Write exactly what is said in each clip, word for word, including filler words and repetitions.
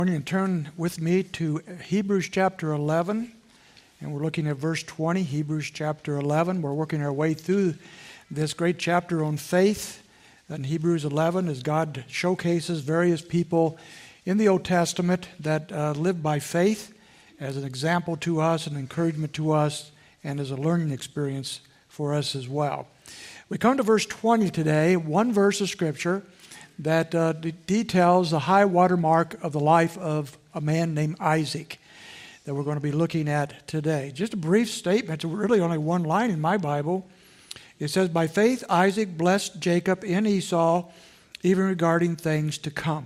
And turn with me to Hebrews chapter eleven, and we're looking at verse twenty, Hebrews chapter eleven. We're working our way through this great chapter on faith in Hebrews eleven as God showcases various people in the Old Testament that uh, live by faith as an example to us, an encouragement to us, and as a learning experience for us as well. We come to verse twenty today, one verse of Scripture that uh, d- details the high water mark of the life of a man named Isaac that we're going to be looking at today. Just a brief statement, it's really only one line in my Bible. It says, "By faith Isaac blessed Jacob and Esau, even regarding things to come."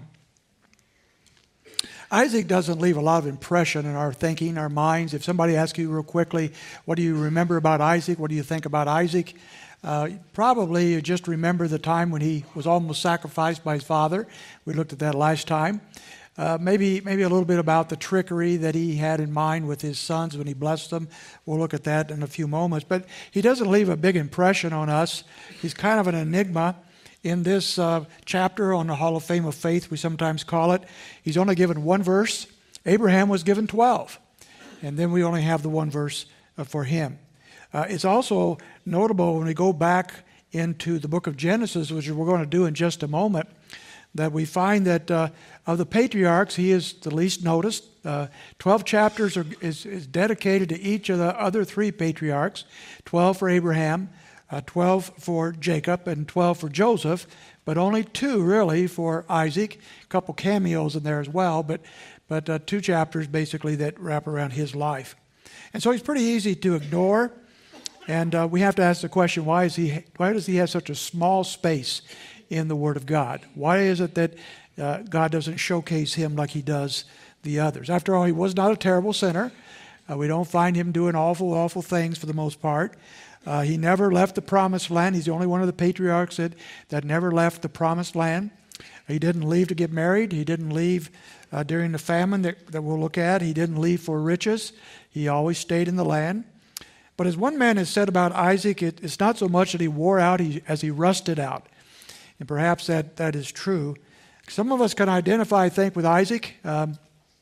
Isaac doesn't leave a lot of impression in our thinking, our minds. If somebody asks you real quickly, what do you remember about Isaac? What do you think about Isaac? Uh, probably you just remember the time when he was almost sacrificed by his father. We looked at that last time. Uh, maybe maybe a little bit about the trickery that he had in mind with his sons when he blessed them. We'll look at that in a few moments. But he doesn't leave a big impression on us. He's kind of an enigma in this uh, chapter on the Hall of Fame of Faith, we sometimes call it. He's only given one verse. Abraham was given twelve. And then we only have the one verse uh, for him. Uh, it's also notable when we go back into the book of Genesis, which we're going to do in just a moment, that we find that uh, of the patriarchs, he is the least noticed. Uh, Twelve chapters are, is, is dedicated to each of the other three patriarchs, twelve for Abraham, uh, twelve for Jacob, and twelve for Joseph, but only two really for Isaac. A couple cameos in there as well, but, but uh, two chapters basically that wrap around his life. And so he's pretty easy to ignore. And uh, we have to ask the question, why is he? Why does he have such a small space in the Word of God? Why is it that uh, God doesn't showcase him like he does the others? After all, he was not a terrible sinner. Uh, we don't find him doing awful, awful things for the most part. Uh, he never left the promised land. He's the only one of the patriarchs that, that never left the promised land. He didn't leave to get married. He didn't leave uh, during the famine that, that we'll look at. He didn't leave for riches. He always stayed in the land. But as one man has said about Isaac, it, it's not so much that he wore out he, as he rusted out. And perhaps that, that is true. Some of us can identify, I think, with Isaac. Um,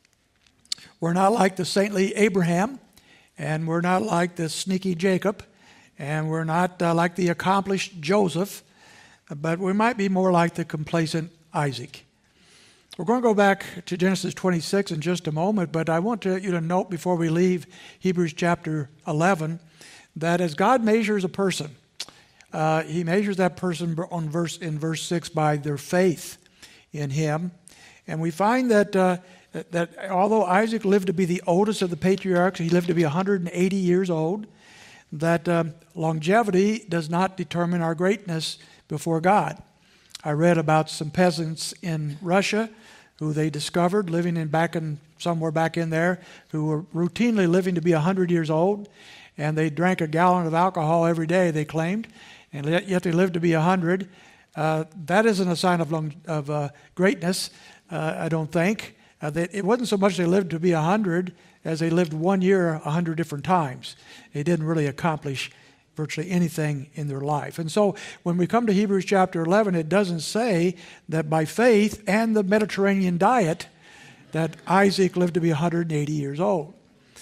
we're not like the saintly Abraham, and we're not like the sneaky Jacob, and we're not uh, like the accomplished Joseph, but we might be more like the complacent Isaac. We're going to go back to Genesis twenty-six in just a moment, but I want to, you to note before we leave Hebrews chapter eleven that as God measures a person, uh, he measures that person on verse in verse six by their faith in him. And we find that, uh, that although Isaac lived to be the oldest of the patriarchs, he lived to be one hundred eighty years old, that uh, longevity does not determine our greatness before God. I read about some peasants in Russia who they discovered living in back in somewhere back in there, who were routinely living to be one hundred years old, and they drank a gallon of alcohol every day, they claimed, and yet they lived to be one hundred. Uh, that isn't a sign of, long, of uh, greatness, uh, I don't think. Uh, they, it wasn't so much they lived to be one hundred as they lived one year one hundred different times. They didn't really accomplish virtually anything in their life. And so when we come to Hebrews chapter eleven, it doesn't say that by faith and the Mediterranean diet that Isaac lived to be one hundred eighty years old.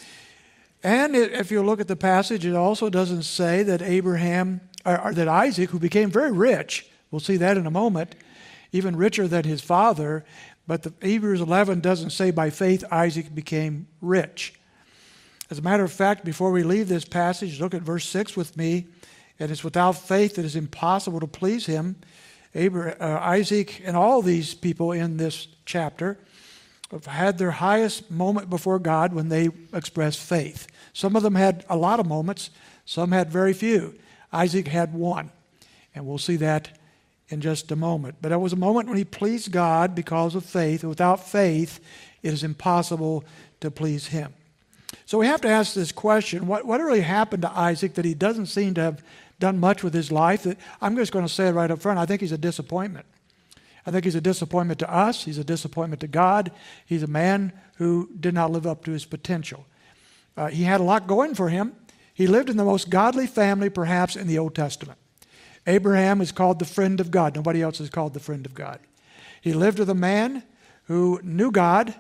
And it, if you look at the passage, it also doesn't say that Abraham, or, or that Isaac, who became very rich, we'll see that in a moment, even richer than his father, but the Hebrews eleven doesn't say by faith Isaac became rich. As a matter of fact, before we leave this passage, look at verse six with me. And it's without faith that it is impossible to please him. Abraham, uh, Isaac and all these people in this chapter have had their highest moment before God when they expressed faith. Some of them had a lot of moments. Some had very few. Isaac had one. And we'll see that in just a moment. But it was a moment when he pleased God because of faith. Without faith, it is impossible to please him. So we have to ask this question, what, what really happened to Isaac that he doesn't seem to have done much with his life? I'm just going to say it right up front. I think he's a disappointment. I think he's a disappointment to us. He's a disappointment to God. He's a man who did not live up to his potential. Uh, he had a lot going for him. He lived in the most godly family perhaps in the Old Testament. Abraham is called the friend of God. Nobody else is called the friend of God. He lived with a man who knew God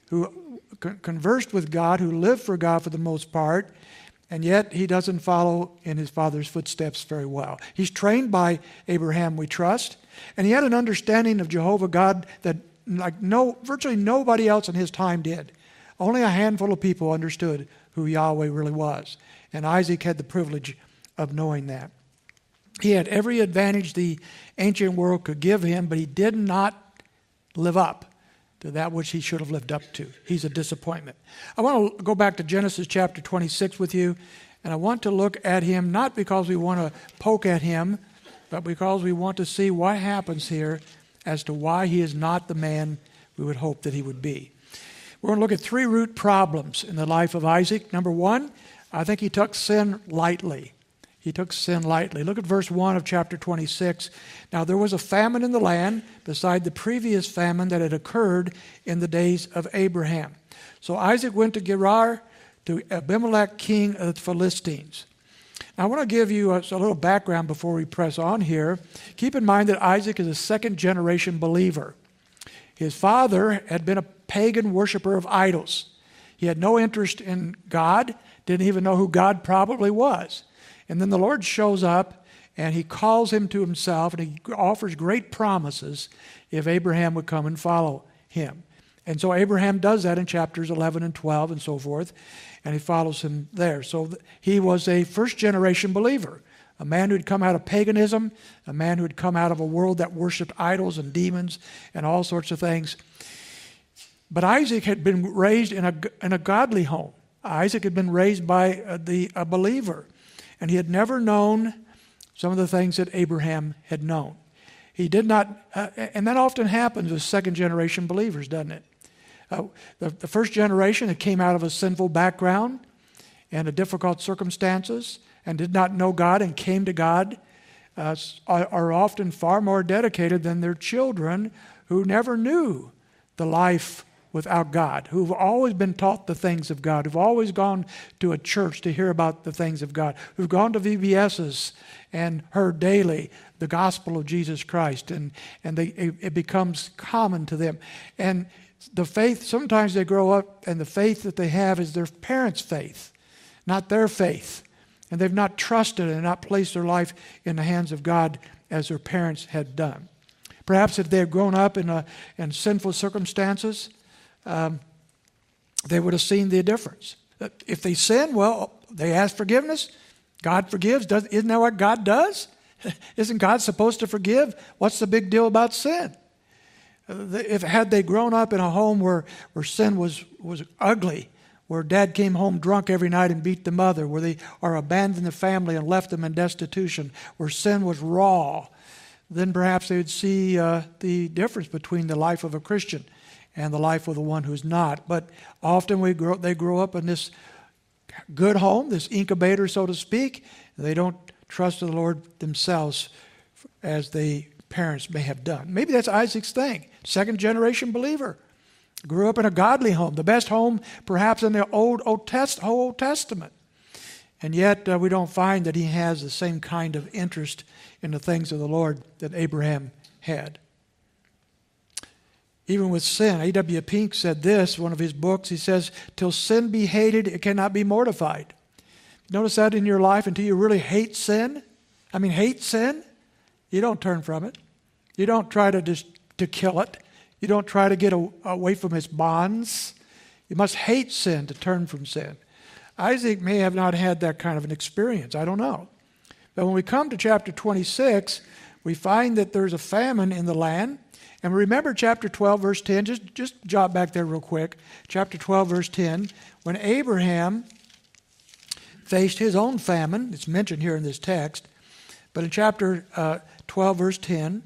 who con- conversed with God, who lived for God for the most part, and yet he doesn't follow in his father's footsteps very well. He's trained by Abraham, we trust, and he had an understanding of Jehovah God that like no, virtually nobody else in his time did. Only a handful of people understood who Yahweh really was, and Isaac had the privilege of knowing that. He had every advantage the ancient world could give him, but he did not live up to that which he should have lived up to. He's a disappointment. I want to go back to Genesis chapter twenty-six with you, and I want to look at him not because we want to poke at him, but because we want to see what happens here as to why he is not the man we would hope that he would be. We're going to look at three root problems in the life of Isaac. Number one, I think he took sin lightly. He took sin lightly. Look at verse one of chapter twenty-six. Now there was a famine in the land beside the previous famine that had occurred in the days of Abraham. So Isaac went to Gerar to Abimelech, king of the Philistines. Now I want to give you a, a little background before we press on here. Keep in mind that Isaac is a second generation believer. His father had been a pagan worshiper of idols. He had no interest in God, didn't even know who God probably was. And then the Lord shows up and he calls him to himself and he offers great promises if Abraham would come and follow him. And so Abraham does that in chapters eleven and twelve and so forth, and he follows him there. So he was a first generation believer, a man who had come out of paganism, a man who had come out of a world that worshiped idols and demons and all sorts of things. But Isaac had been raised in a, in a godly home. Isaac had been raised by a, the, a believer. And he had never known some of the things that Abraham had known. He did not, uh, and that often happens with second generation believers, doesn't it? Uh, the, the first generation that came out of a sinful background and a difficult circumstances and did not know God and came to God uh, are, are often far more dedicated than their children who never knew the life without God, who've always been taught the things of God, who've always gone to a church to hear about the things of God, who've gone to V B S's and heard daily the gospel of Jesus Christ, and, and they, it, it becomes common to them. And the faith, sometimes they grow up and the faith that they have is their parents' faith, not their faith. And they've not trusted and not placed their life in the hands of God as their parents had done. Perhaps if they had grown up in, a, in sinful circumstances, Um, they would have seen the difference. If they sin, well, they ask forgiveness. God forgives. Does, isn't that what God does? Isn't God supposed to forgive? What's the big deal about sin? If had they grown up in a home where, where sin was, was ugly, where dad came home drunk every night and beat the mother, where they or abandoned the family and left them in destitution, where sin was raw, then perhaps they would see uh, the difference between the life of a Christian and the life of the one who's not. But often we grow, they grow up in this good home, this incubator, so to speak, and they don't trust the Lord themselves as the parents may have done. Maybe that's Isaac's thing. Second generation believer. Grew up in a godly home, the best home perhaps in the Old, Old, Test, Old Testament. And yet uh, we don't find that he has the same kind of interest in the things of the Lord that Abraham had. Even with sin, A W Pink said this, one of his books, he says, till sin be hated, it cannot be mortified. Notice that in your life, until you really hate sin, I mean hate sin, you don't turn from it. You don't try to just to kill it. You don't try to get a, away from its bonds. You must hate sin to turn from sin. Isaac may have not had that kind of an experience. I don't know. But when we come to chapter twenty-six, we find that there's a famine in the land. And remember chapter twelve, verse ten. Just, just jot back there real quick. Chapter twelve, verse ten. When Abraham faced his own famine, it's mentioned here in this text. But in chapter uh, twelve, verse ten,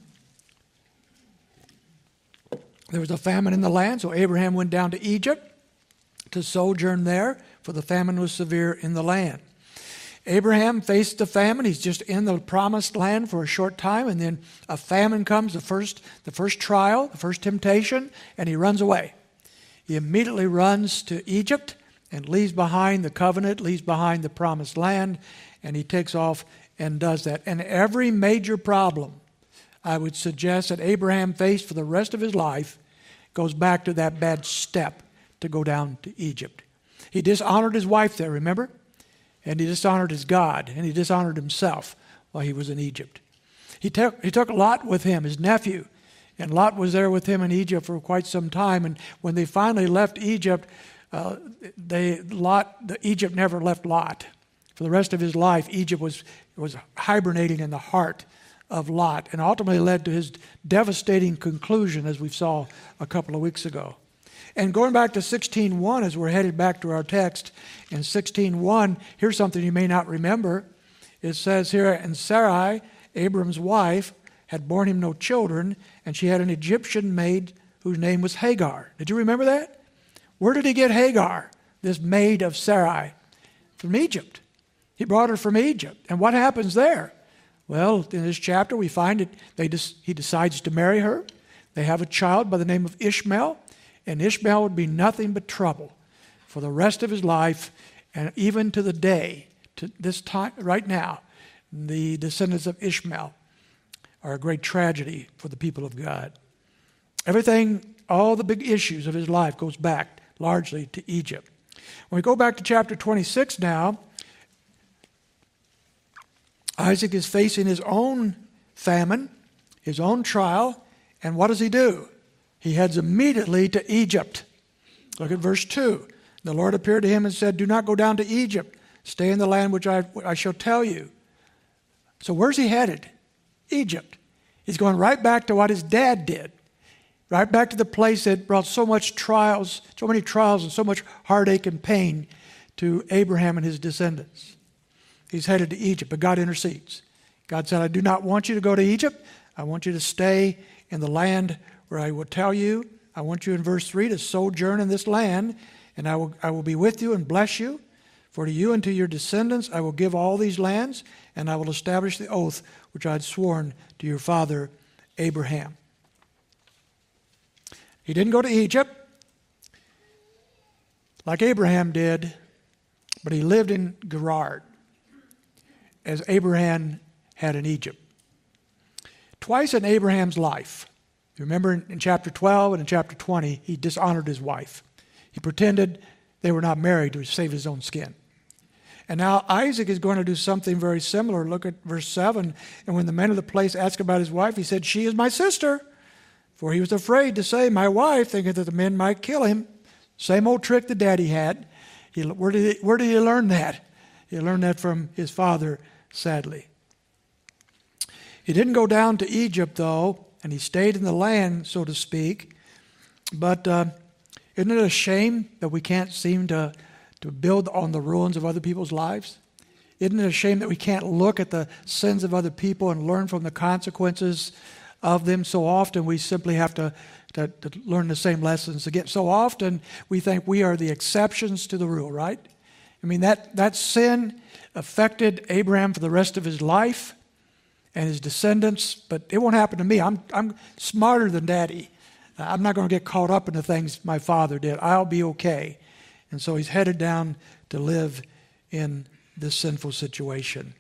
there was a famine in the land. So Abraham went down to Egypt to sojourn there, for the famine was severe in the land. Abraham faced the famine. He's just in the promised land for a short time, and then a famine comes, the first, the first trial, the first temptation, and he runs away. He immediately runs to Egypt and leaves behind the covenant, leaves behind the promised land, and he takes off and does that. And every major problem, I would suggest, that Abraham faced for the rest of his life goes back to that bad step, to go down to Egypt. He dishonored his wife there, remember? And he dishonored his God, and he dishonored himself while he was in Egypt. He took, he took Lot with him, his nephew, and Lot was there with him in Egypt for quite some time. And when they finally left Egypt, uh, they Lot, the, Egypt never left Lot. For the rest of his life, Egypt was, was hibernating in the heart of Lot, and ultimately led to his devastating conclusion, as we saw a couple of weeks ago. And going back to sixteen one, as we're headed back to our text, in sixteen one, here's something you may not remember. It says here, and Sarai, Abram's wife, had borne him no children, and she had an Egyptian maid whose name was Hagar. Did you remember that? Where did he get Hagar, this maid of Sarai? From Egypt. He brought her from Egypt. And what happens there? Well, in this chapter we find it, they des- he decides to marry her. They have a child by the name of Ishmael, and Ishmael would be nothing but trouble for the rest of his life, and even to the day, to this time, right now, the descendants of Ishmael are a great tragedy for the people of God. Everything, all the big issues of his life goes back largely to Egypt. When we go back to chapter twenty-six now, Isaac is facing his own famine, his own trial, and what does he do? He heads immediately to Egypt. Look at verse two. The Lord appeared to him and said, "Do not go down to Egypt. Stay in the land which I, I shall tell you." So where's he headed? Egypt. He's going right back to what his dad did. Right back to the place that brought so much trials, so many trials and so much heartache and pain to Abraham and his descendants. He's headed to Egypt, but God intercedes. God said, "I do not want you to go to Egypt. I want you to stay in the land where I will tell you. I want you," in verse three, "to sojourn in this land, and I will, I will be with you and bless you. For to you and to your descendants I will give all these lands, and I will establish the oath which I had sworn to your father Abraham." He didn't go to Egypt like Abraham did, but he lived in Gerar, as Abraham had in Egypt. Twice in Abraham's life, you remember in, in chapter twelve and in chapter twenty, he dishonored his wife. He pretended they were not married to save his own skin. And now Isaac is going to do something very similar. Look at verse seven. "And when the men of the place asked about his wife, he said, 'She is my sister.' For he was afraid to say, 'my wife,' thinking that the men might kill him." Same old trick that Daddy had. He, where, did he, where did he learn that? He learned that from his father, sadly. He didn't go down to Egypt, though, and he stayed in the land, so to speak. But uh, isn't it a shame that we can't seem to, to build on the ruins of other people's lives? Isn't it a shame that we can't look at the sins of other people and learn from the consequences of them? So often we simply have to, to, to learn the same lessons again. So often we think we are the exceptions to the rule, right? I mean, that, that sin affected Abraham for the rest of his life and his descendants, but it won't happen to me. I'm, I'm smarter than Daddy. I'm not going to get caught up in the things my father did. I'll be okay. And so he's headed down to live in this sinful situation.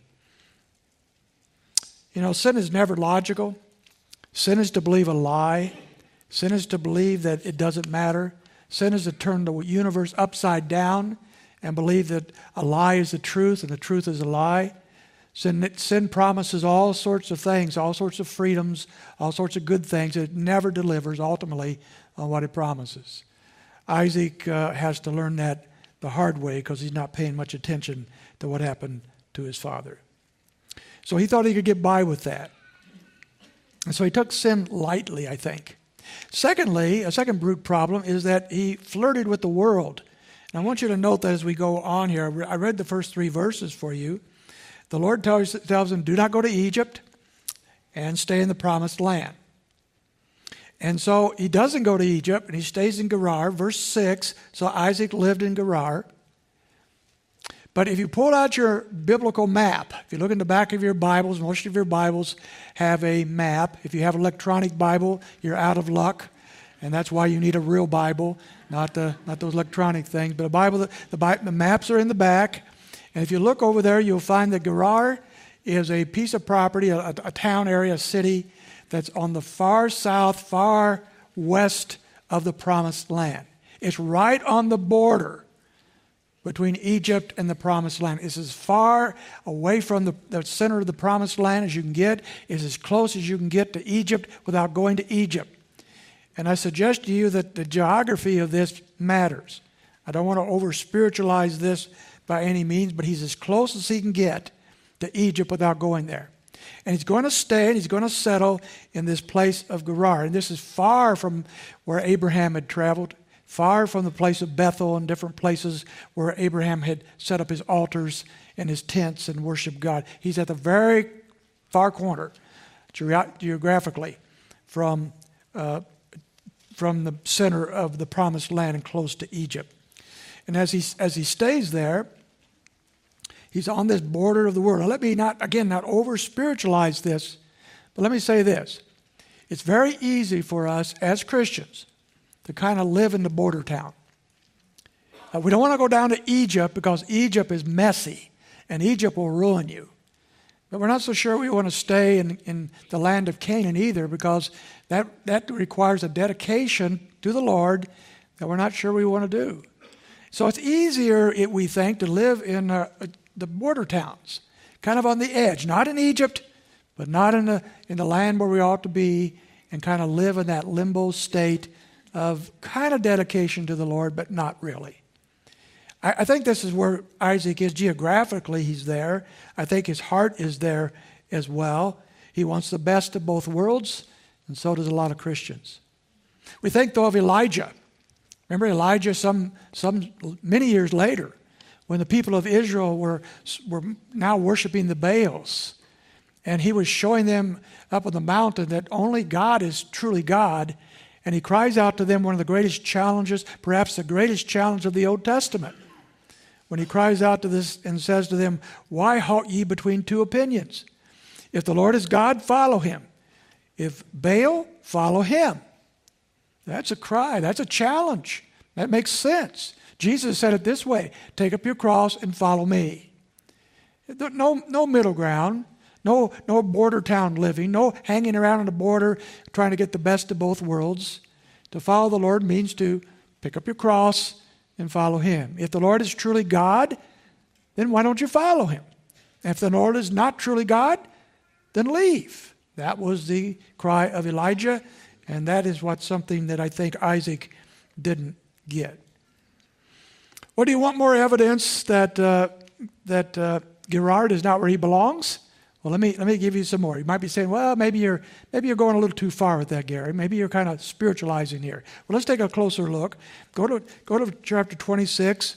You know, sin is never logical. Sin is to believe a lie. Sin is to believe that it doesn't matter. Sin is to turn the universe upside down and believe that a lie is the truth and the truth is a lie. Sin, sin promises all sorts of things, all sorts of freedoms, all sorts of good things. It never delivers ultimately on what it promises. Isaac uh, has to learn that the hard way because he's not paying much attention to what happened to his father. So he thought he could get by with that. And so he took sin lightly, I think. Secondly, a second root problem is that he flirted with the world. And I want you to note that as we go on here. I read the first three verses for you. The Lord tells, tells him, "Do not go to Egypt and stay in the promised land." And so he doesn't go to Egypt, and he stays in Gerar. Verse six, so Isaac lived in Gerar. But if you pull out your biblical map, if you look in the back of your Bibles, most of your Bibles have a map. If you have an electronic Bible, you're out of luck. And that's why you need a real Bible, not the not those electronic things. But a Bible, the, the maps are in the back. And if you look over there, you'll find that Gerar is a piece of property, a, a town area, a city that's on the far south, far west of the promised land. It's right on the border between Egypt and the Promised Land. It's as far away from the, the center of the Promised Land as you can get. It's as close as you can get to Egypt without going to Egypt. And I suggest to you that the geography of this matters. I don't want to over-spiritualize this by any means, but he's as close as he can get to Egypt without going there. And he's going to stay and he's going to settle in this place of Gerar. And this is far from where Abraham had traveled, far from the place of Bethel and different places where Abraham had set up his altars and his tents and worshiped God. He's at the very far corner, geographically, from, uh, from the center of the Promised Land and close to Egypt. And as he, as he stays there, he's on this border of the world. Now, let me not, again, not over-spiritualize this, but let me say this. It's very easy for us as Christians to kind of live in the border town. Uh, we don't want to go down to Egypt because Egypt is messy and Egypt will ruin you. But we're not so sure we want to stay in, in the land of Canaan either, because that, that requires a dedication to the Lord that we're not sure we want to do. So it's easier, it, we think, to live in uh, the border towns, kind of on the edge, not in Egypt, but not in the, in the land where we ought to be, and kind of live in that limbo state of kind of dedication to the Lord, but not really. I, I think this is where Isaac is geographically. He's there. I think his heart is there as well. He wants the best of both worlds, and so does a lot of Christians. We think, though, of Elijah. Remember Elijah some, some many years later, when the people of Israel were, were now worshiping the Baals, and he was showing them up on the mountain that only God is truly God, and he cries out to them one of the greatest challenges, perhaps the greatest challenge of the Old Testament, when he cries out to this and says to them, "Why halt ye between two opinions? If the Lord is God, follow him. If Baal, follow him." That's a cry. That's a challenge. That makes sense. Jesus said it this way: take up your cross and follow me. No, no middle ground. No, no border town living. No hanging around on the border trying to get the best of both worlds. To follow the Lord means to pick up your cross and follow him. If the Lord is truly God, then why don't you follow him? If the Lord is not truly God, then leave. That was the cry of Elijah. And that is what something that I think Isaac didn't get. Well, do you want more evidence that uh, that uh, Gerar is not where he belongs? Well, let me let me give you some more. You might be saying, well, maybe you're maybe you're going a little too far with that, Gary. Maybe you're kind of spiritualizing here. Well, let's take a closer look. Go to go to chapter twenty-six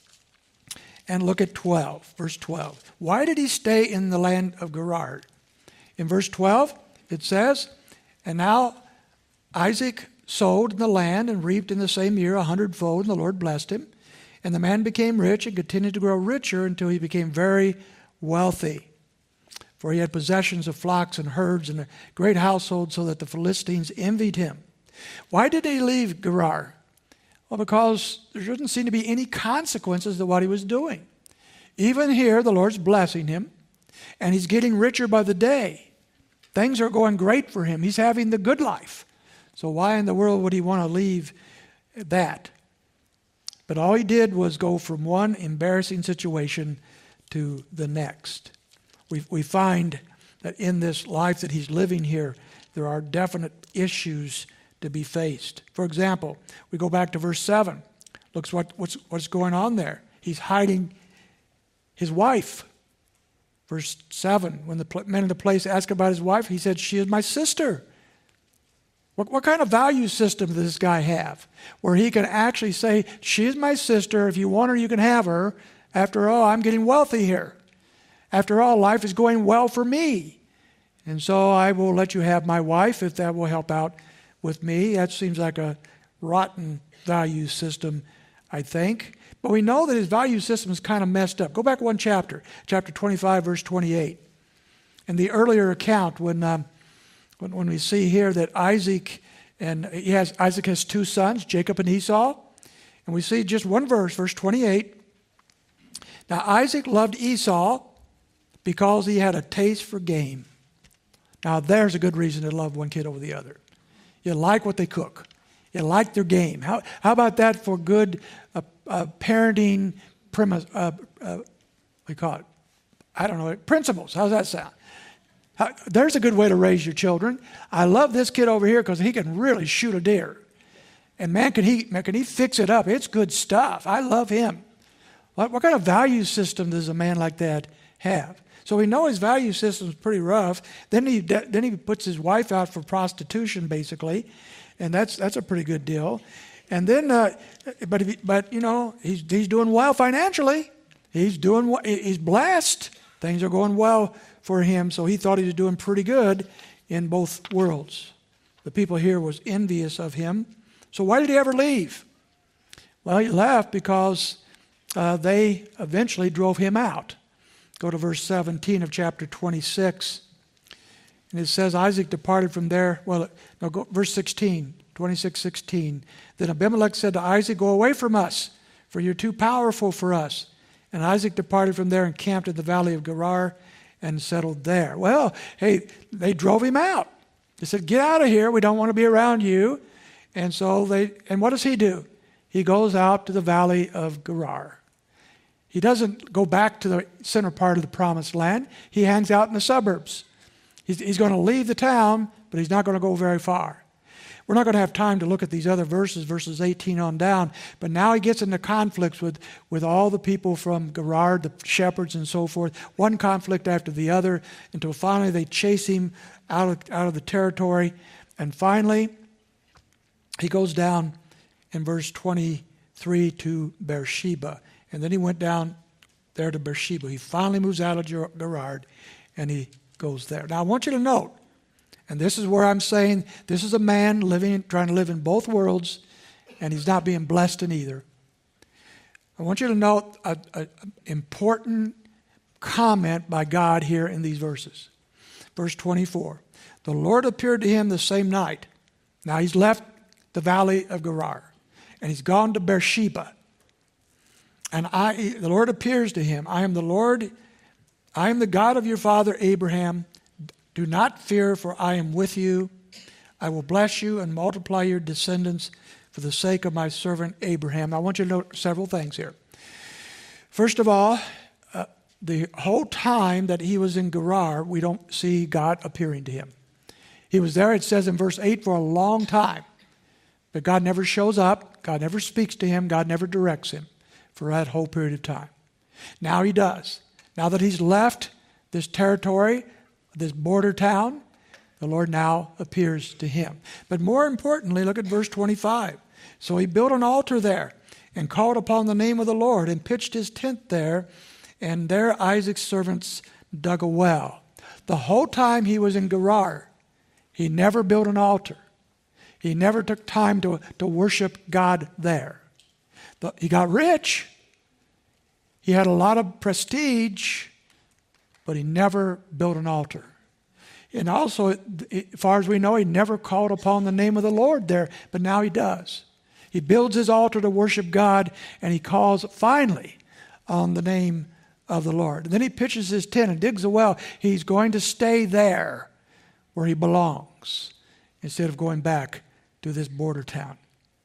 and look at twelve, verse twelve. Why did he stay in the land of Gerar? In verse twelve, it says, "And now Isaac sowed in the land and reaped in the same year a hundredfold, and the Lord blessed him. And the man became rich and continued to grow richer until he became very wealthy. For he had possessions of flocks and herds and a great household, so that the Philistines envied him." Why did he leave Gerar? Well, because there didn't seem to be any consequences to what he was doing. Even here, the Lord's blessing him, and he's getting richer by the day. Things are going great for him. He's having the good life. So why in the world would he want to leave that? But all he did was go from one embarrassing situation to the next. We, we find that in this life that he's living here, there are definite issues to be faced. For example, we go back to verse seven. Look what, what's, what's going on there. He's hiding his wife. Verse seven, when the men in the place asked about his wife, he said, "She is my sister." What, what kind of value system does this guy have? Where he can actually say, "She is my sister. If you want her, you can have her. After all, I'm getting wealthy here. After all, life is going well for me. And so I will let you have my wife if that will help out with me." That seems like a rotten value system, I think. But we know that his value system is kind of messed up. Go back one chapter, chapter twenty-five, verse twenty-eight. In the earlier account, when um, when, when we see here that Isaac and he has Isaac has two sons, Jacob and Esau, and we see just one verse, verse twenty-eight. "Now Isaac loved Esau because he had a taste for game." Now there's a good reason to love one kid over the other. You like what they cook. You like their game. How, how about that for good uh, uh, parenting premise, uh, uh, what do you call it? I don't know, principles. How's that sound? How, there's a good way to raise your children. I love this kid over here because he can really shoot a deer. And man, can he, man, can he fix it up? It's good stuff. I love him. What, what kind of value system does a man like that have? So we know his value system is pretty rough. Then he then he puts his wife out for prostitution, basically, and that's that's a pretty good deal. And then, uh, but if he, but you know, he's he's doing well financially. He's doing he's blessed. Things are going well for him. So he thought he was doing pretty good in both worlds. The people here was envious of him. So why did he ever leave? Well, he left because uh, they eventually drove him out. Go to verse seventeen of chapter twenty-six. And it says, Isaac departed from there. Well, no, go, verse sixteen, twenty-six, sixteen. Then Abimelech said to Isaac, go away from us, for you're too powerful for us. And Isaac departed from there and camped in the valley of Gerar and settled there. Well, hey, they drove him out. They said, get out of here. We don't want to be around you. And so they, and what does he do? He goes out to the valley of Gerar. He doesn't go back to the center part of the promised land. He hangs out in the suburbs. He's, he's going to leave the town, but he's not going to go very far. We're not going to have time to look at these other verses, verses eighteen on down, but now he gets into conflicts with, with all the people from Gerar, the shepherds and so forth, one conflict after the other, until finally they chase him out of, out of the territory. And finally, he goes down in verse twenty-three to Beersheba. And then he went down there to Beersheba. He finally moves out of Gerar, and he goes there. Now, I want you to note, and this is where I'm saying this is a man living, trying to live in both worlds, and he's not being blessed in either. I want you to note an important comment by God here in these verses. Verse twenty-four, the Lord appeared to him the same night. Now, he's left the valley of Gerar, and he's gone to Beersheba. And I, the Lord appears to him. I am the Lord, I am the God of your father Abraham. Do not fear, for I am with you. I will bless you and multiply your descendants for the sake of my servant Abraham. I want you to note several things here. First of all, uh, the whole time that he was in Gerar, we don't see God appearing to him. He was there, it says in verse eight, for a long time. But God never shows up. God never speaks to him. God never directs him for that whole period of time. Now he does. Now that he's left this territory, this border town, the Lord now appears to him. But more importantly, look at verse twenty-five. So he built an altar there and called upon the name of the Lord and pitched his tent there, and there Isaac's servants dug a well. The whole time he was in Gerar, he never built an altar. He never took time to, to worship God there. He got rich. He had a lot of prestige, but he never built an altar. And also, as far as we know, he never called upon the name of the Lord there, but now he does. He builds his altar to worship God, and he calls finally on the name of the Lord. And then he pitches his tent and digs a well. He's going to stay there where he belongs instead of going back to this border town.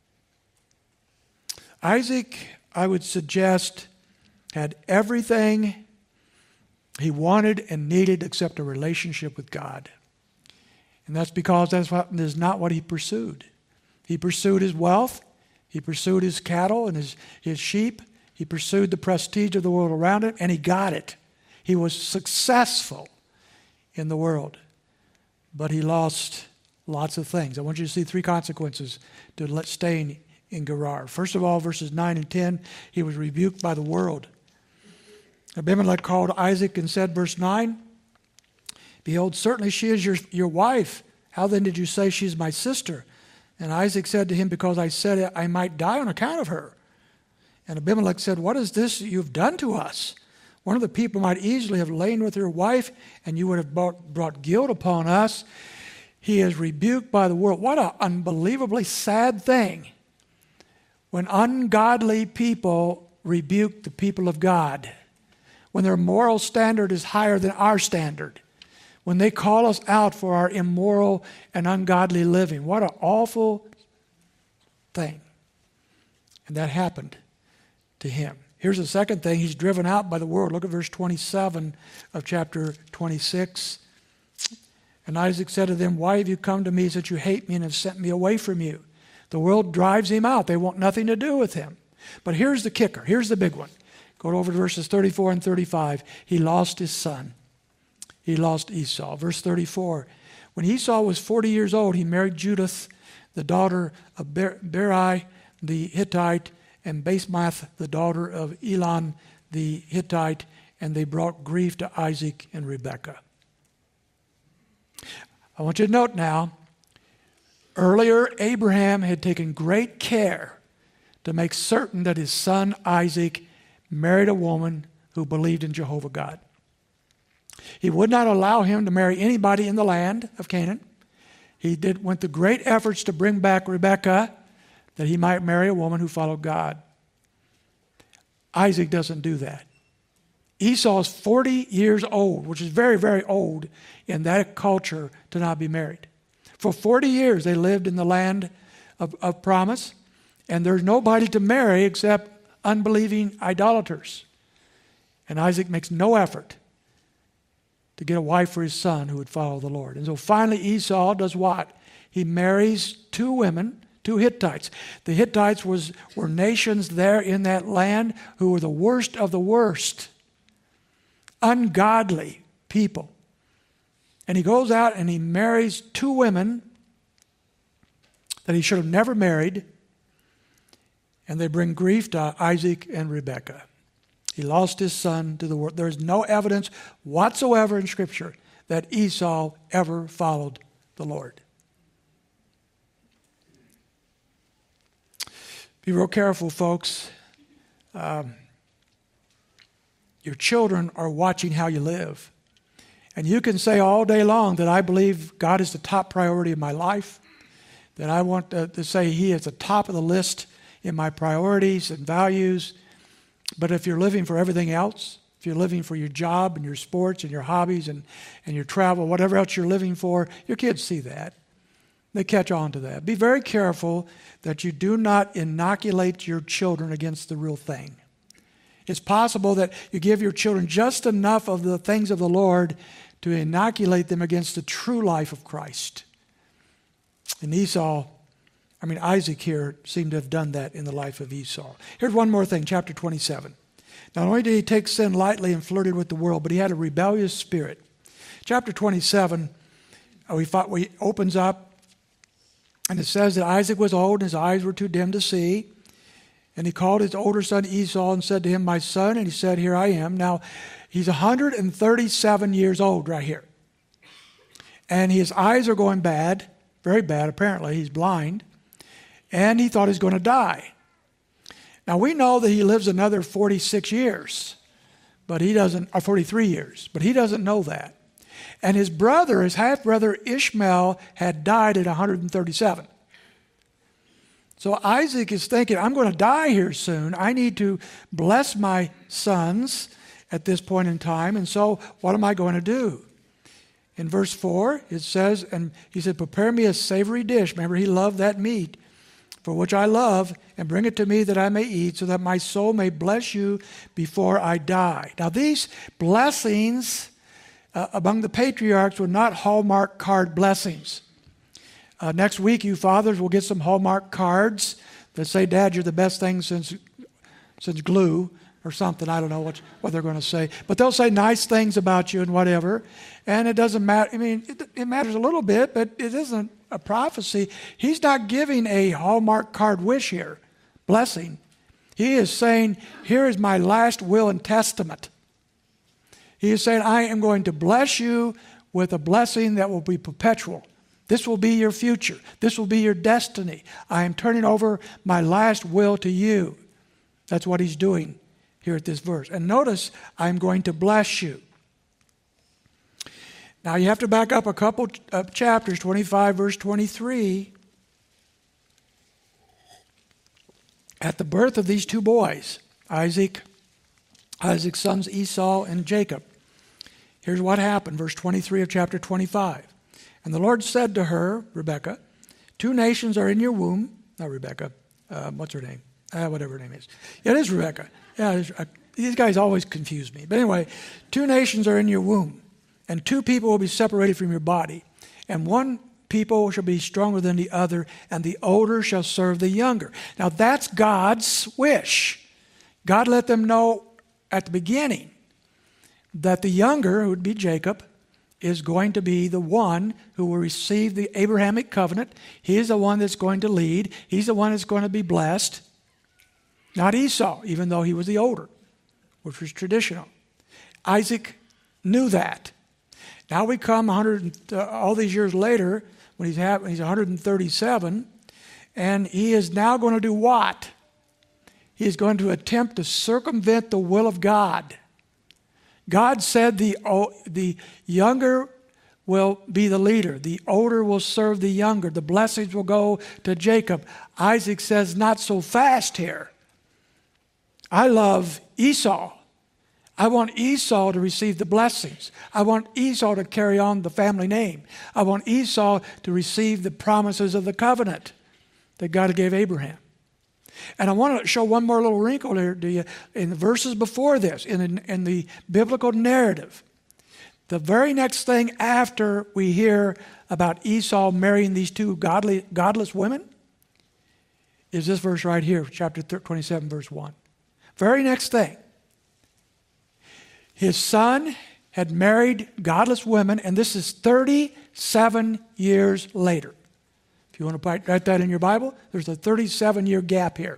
Isaac, I would suggest, had everything he wanted and needed except a relationship with God. And that's because that's what, is not what he pursued. He pursued his wealth. He pursued his cattle and his, his sheep. He pursued the prestige of the world around him, and he got it. He was successful in the world, but he lost lots of things. I want you to see three consequences to staying in Gerar. First of all, verses nine and ten, he was rebuked by the world. Abimelech called Isaac and said, verse nine, behold, certainly she is your, your wife. How then did you say she is my sister? And Isaac said to him, because I said I might die on account of her. And Abimelech said, what is this you've done to us? One of the people might easily have lain with your wife, and you would have brought, brought guilt upon us. He is rebuked by the world. What an unbelievably sad thing when ungodly people rebuke the people of God, when their moral standard is higher than our standard, when they call us out for our immoral and ungodly living. What an awful, thing. And that happened to him. Here's the second thing. He's driven out by the world. Look at verse twenty-seven of chapter twenty-six. And Isaac said to them, why have you come to me that you hate me and have sent me away from you? The world drives him out. They want nothing to do with him. But here's the kicker. Here's the big one. Go over to verses thirty-four and thirty-five. He lost his son. He lost Esau. Verse thirty-four. When Esau was forty years old, he married Judith, the daughter of Ber- Beri the Hittite, and Basemath, the daughter of Elon the Hittite, and they brought grief to Isaac and Rebekah. I want you to note now, earlier Abraham had taken great care to make certain that his son Isaac married a woman who believed in Jehovah God. He would not allow him to marry anybody in the land of Canaan. He did went to great efforts to bring back Rebekah that he might marry a woman who followed God. Isaac doesn't do that. Esau is forty years old, which is very, very old in that culture to not be married. For forty years they lived in the land of, of promise, and there's nobody to marry except unbelieving idolaters. And Isaac makes no effort to get a wife for his son who would follow the Lord. And so finally Esau does what? He marries two women, two Hittites. The Hittites was, were nations there in that land who were the worst of the worst. Ungodly people. And he goes out and he marries two women that he should have never married, and they bring grief to Isaac and Rebekah. He lost his son to the world. There is no evidence whatsoever in Scripture that Esau ever followed the Lord. Be real careful, folks. Um, your children are watching how you live. And you can say all day long that I believe God is the top priority of my life, that I want to, to say He is the top of the list in my priorities and values. But if you're living for everything else, if you're living for your job and your sports and your hobbies and, and your travel, whatever else you're living for, your kids see that. They catch on to that. Be very careful that you do not inoculate your children against the real thing. It's possible that you give your children just enough of the things of the Lord to inoculate them against the true life of Christ. And Esau, I mean Isaac here, seemed to have done that in the life of Esau. Here's one more thing, chapter twenty-seven. Not only did he take sin lightly and flirted with the world, but he had a rebellious spirit. Chapter twenty-seven, we thought we opens up, and it says that Isaac was old and his eyes were too dim to see. And he called his older son Esau and said to him, my son, and he said, here I am. Now, he's one hundred thirty-seven years old right here. And his eyes are going bad, very bad apparently. He's blind. And he thought he was going to die. Now, we know that he lives another forty-six years, but he doesn't, or forty-three years, but he doesn't know that. And his brother, his half-brother Ishmael, had died at one hundred thirty-seven. So Isaac is thinking, I'm going to die here soon. I need to bless my sons at this point in time. And so what am I going to do? In verse four, it says, and he said, prepare me a savory dish. Remember, he loved that meat, for which I love, and bring it to me that I may eat, so that my soul may bless you before I die. Now, these blessings uh, among the patriarchs were not Hallmark card blessings. Uh, next week, you fathers will get some Hallmark cards that say, Dad, you're the best thing since since glue or something. I don't know what, what they're going to say. But they'll say nice things about you and whatever. And it doesn't matter. I mean, it, it matters a little bit, but it isn't a prophecy. He's not giving a Hallmark card wish here, blessing. He is saying, here is my last will and testament. He is saying, I am going to bless you with a blessing that will be perpetual. This will be your future. This will be your destiny. I am turning over my last will to you. That's what he's doing here at this verse. And notice, I'm going to bless you. Now you have to back up a couple of chapters, twenty-five, verse twenty-three. At the birth of these two boys, Isaac, Isaac's sons Esau and Jacob, here's what happened, verse twenty-three of chapter twenty-five. And the Lord said to her, Rebekah, two nations are in your womb, not Rebekah, uh, what's her name? Uh, whatever her name is. Yeah, it is Rebecca. Yeah, it is, uh, these guys always confuse me. But anyway, two nations are in your womb, and two people will be separated from your body, and one people shall be stronger than the other, and the older shall serve the younger. Now that's God's wish. God let them know at the beginning that the younger, who would be Jacob, is going to be the one who will receive the Abrahamic covenant. He is the one that's going to lead. He's the one that's going to be blessed. Not Esau, even though he was the older, which was traditional. Isaac knew that. Now we come one hundred, uh, all these years later, when he's, ha- when he's one hundred thirty-seven, and he is now going to do what? He is going to attempt to circumvent the will of God. God said the, oh, the younger will be the leader. The older will serve the younger. The blessings will go to Jacob. Isaac says, not so fast here. I love Esau. I want Esau to receive the blessings. I want Esau to carry on the family name. I want Esau to receive the promises of the covenant that God gave Abraham. And I want to show one more little wrinkle here to you. In the verses before this, in, in the biblical narrative, the very next thing after we hear about Esau marrying these two godly, godless women is this verse right here, chapter twenty-seven, verse one. Very next thing. His son had married godless women, and this is thirty-seven years later. If you want to write that in your Bible, there's a thirty-seven year gap here.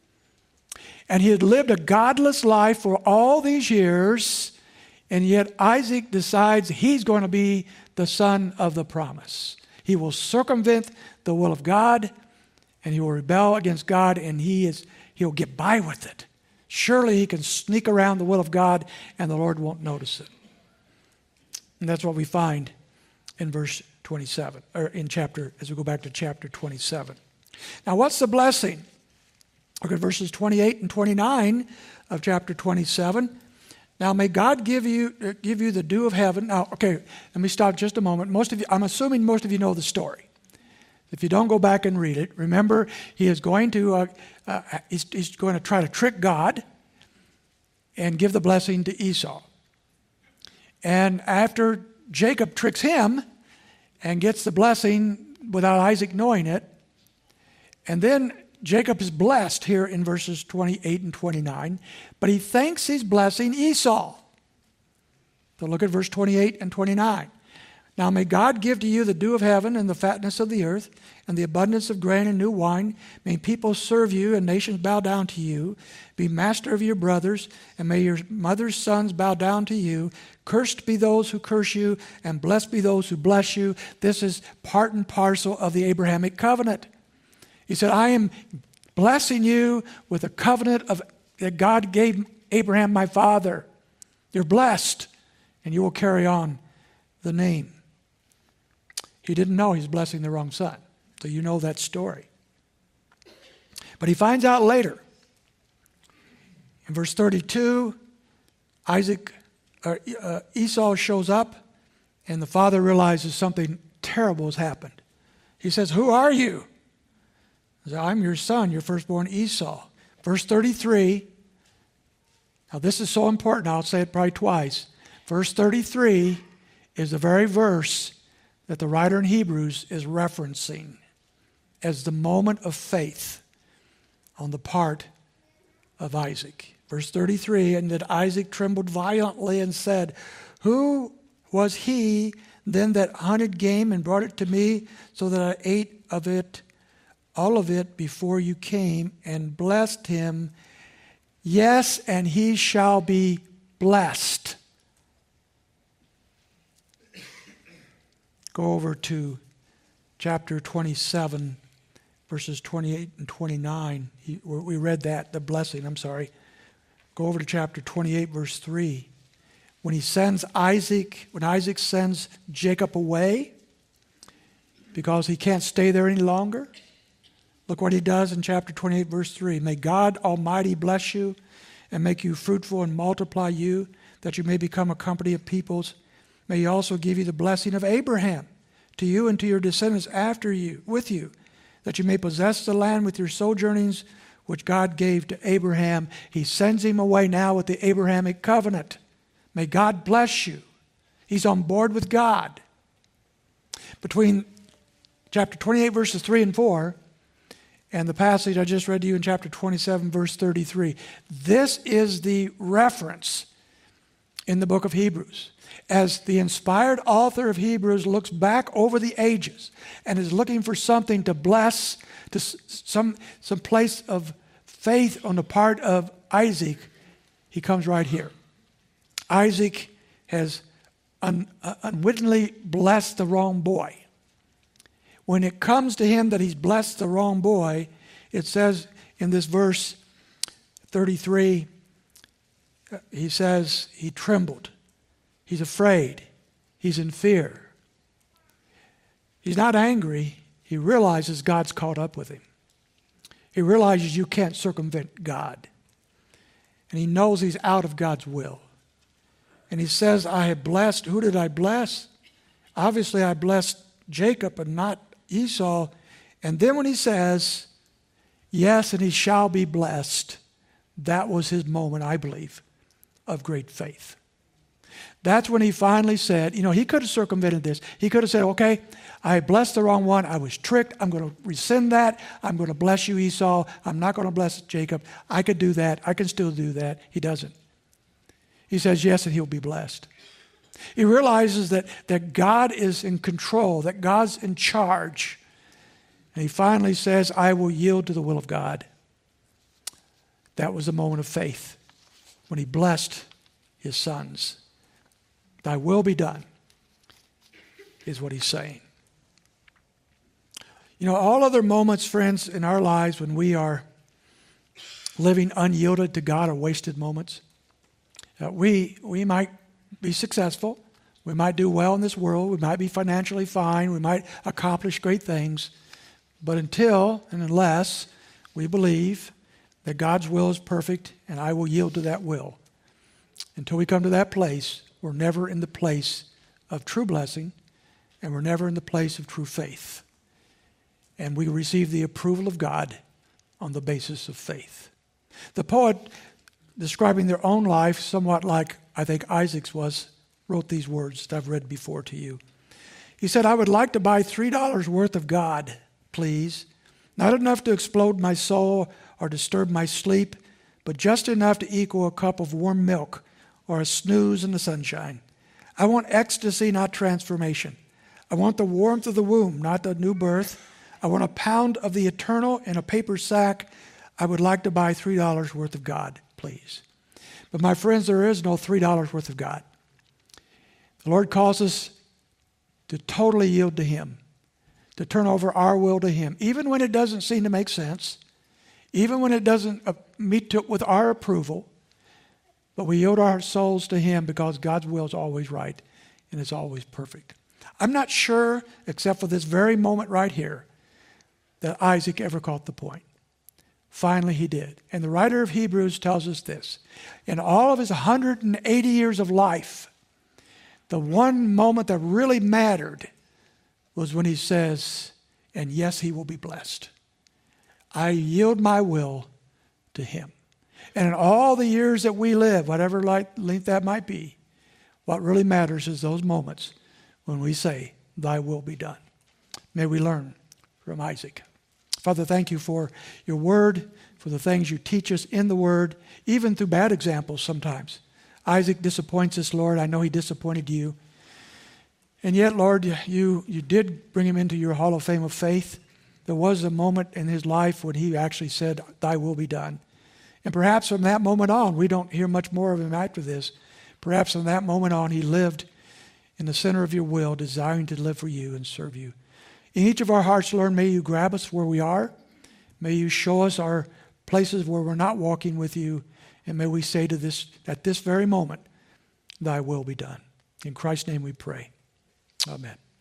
And he had lived a godless life for all these years, and yet Isaac decides he's going to be the son of the promise. He will circumvent the will of God, and he will rebel against God, and he is he'll get by with it. Surely he can sneak around the will of God and the Lord won't notice it. And that's what we find in verse twenty-seven, or in chapter, as we go back to chapter twenty-seven. Now what's the blessing? Look at verses twenty-eight and twenty-nine of chapter twenty-seven. Now may God give you uh, give you the dew of heaven. Now, okay, let me stop just a moment. Most of you, I'm assuming most of you know the story. If you don't, go back and read it. Remember, he is going to uh, uh, he's, he's going to try to trick God and give the blessing to Esau. And after Jacob tricks him and gets the blessing without Isaac knowing it, and then Jacob is blessed here in verses twenty-eight and twenty-nine, but he thinks he's blessing Esau. So look at verse twenty-eight and twenty-nine. Now may God give to you the dew of heaven and the fatness of the earth and the abundance of grain and new wine. May people serve you and nations bow down to you. Be master of your brothers, and may your mother's sons bow down to you. Cursed be those who curse you, and blessed be those who bless you. This is part and parcel of the Abrahamic covenant. He said, I am blessing you with a covenant of that God gave Abraham, my father. You're blessed, and you will carry on the name. He didn't know he was blessing the wrong son. So you know that story. But he finds out later. In verse thirty-two, Isaac, uh, uh, Esau shows up, and the father realizes something terrible has happened. He says, who are you? He says, I'm your son, your firstborn Esau. Verse thirty-three, now this is so important, I'll say it probably twice. Verse thirty-three is the very verse that the writer in Hebrews is referencing as the moment of faith on the part of Isaac. Verse thirty-three, and that Isaac trembled violently and said, who was he then that hunted game and brought it to me so that I ate of it, all of it before you came, and blessed him? Yes, and he shall be blessed. Go over to chapter twenty-seven, verses twenty-eight and twenty-nine. He, we read that, the blessing, I'm sorry. Go over to chapter twenty-eight, verse three. When he sends Isaac, when Isaac sends Jacob away because he can't stay there any longer, look what he does in chapter twenty-eight, verse three. May God Almighty bless you and make you fruitful and multiply you, that you may become a company of peoples. May he also give you the blessing of Abraham to you and to your descendants after you, with you, that you may possess the land with your sojournings, which God gave to Abraham. He sends him away now with the Abrahamic covenant. May God bless you. He's on board with God. Between chapter twenty-eight, verses three and four, and the passage I just read to you in chapter twenty-seven, verse thirty-three, this is the reference in the book of Hebrews. As the inspired author of Hebrews looks back over the ages and is looking for something to bless, to some, some place of faith on the part of Isaac, he comes right here. Isaac has un, uh, unwittingly blessed the wrong boy. When it comes to him that he's blessed the wrong boy, it says in this verse thirty-three, he says he trembled. He's afraid. He's in fear. He's not angry. He realizes God's caught up with him. He realizes you can't circumvent God. And he knows he's out of God's will. And he says, I have blessed. Who did I bless? Obviously, I blessed Jacob and not Esau. And then when he says, yes, and he shall be blessed, that was his moment, I believe, of great faith. That's when he finally said, you know, he could have circumvented this. He could have said, okay, I blessed the wrong one. I was tricked. I'm going to rescind that. I'm going to bless you, Esau. I'm not going to bless Jacob. I could do that. I can still do that. He doesn't. He says yes, and he'll be blessed. He realizes that, that God is in control, that God's in charge. And he finally says, I will yield to the will of God. That was a moment of faith when he blessed his sons. Thy will be done, is what he's saying. You know, all other moments, friends, in our lives when we are living unyielded to God are wasted moments. Uh, we, we might be successful. We might do well in this world. We might be financially fine. We might accomplish great things. But until and unless we believe that God's will is perfect and I will yield to that will, until we come to that place, we're never in the place of true blessing, and we're never in the place of true faith. And we receive the approval of God on the basis of faith. The poet, describing their own life somewhat like I think Isaac's was, wrote these words that I've read before to you. He said, I would like to buy three dollars worth of God, please. Not enough to explode my soul or disturb my sleep, but just enough to equal a cup of warm milk or a snooze in the sunshine. I want ecstasy, not transformation. I want the warmth of the womb, not the new birth. I want a pound of the eternal in a paper sack. I would like to buy three dollars worth of God, please. But my friends, there is no three dollars worth of God. The Lord calls us to totally yield to Him, to turn over our will to Him, even when it doesn't seem to make sense, even when it doesn't meet to, with our approval. But we yield our souls to Him because God's will is always right and it's always perfect. I'm not sure, except for this very moment right here, that Isaac ever caught the point. Finally, he did. And the writer of Hebrews tells us this. In all of his one hundred eighty years of life, the one moment that really mattered was when he says, and yes, he will be blessed. I yield my will to Him. And in all the years that we live, whatever length that might be, what really matters is those moments when we say, thy will be done. May we learn from Isaac. Father, thank you for your word, for the things you teach us in the word, even through bad examples sometimes. Isaac disappoints us, Lord. I know he disappointed you. And yet, Lord, you, you did bring him into your hall of fame of faith. There was a moment in his life when he actually said, thy will be done. And perhaps from that moment on, we don't hear much more of him after this. Perhaps from that moment on, he lived in the center of your will, desiring to live for you and serve you. In each of our hearts, Lord, may you grab us where we are. May you show us our places where we're not walking with you. And may we say to this, at this very moment, thy will be done. In Christ's name we pray. Amen.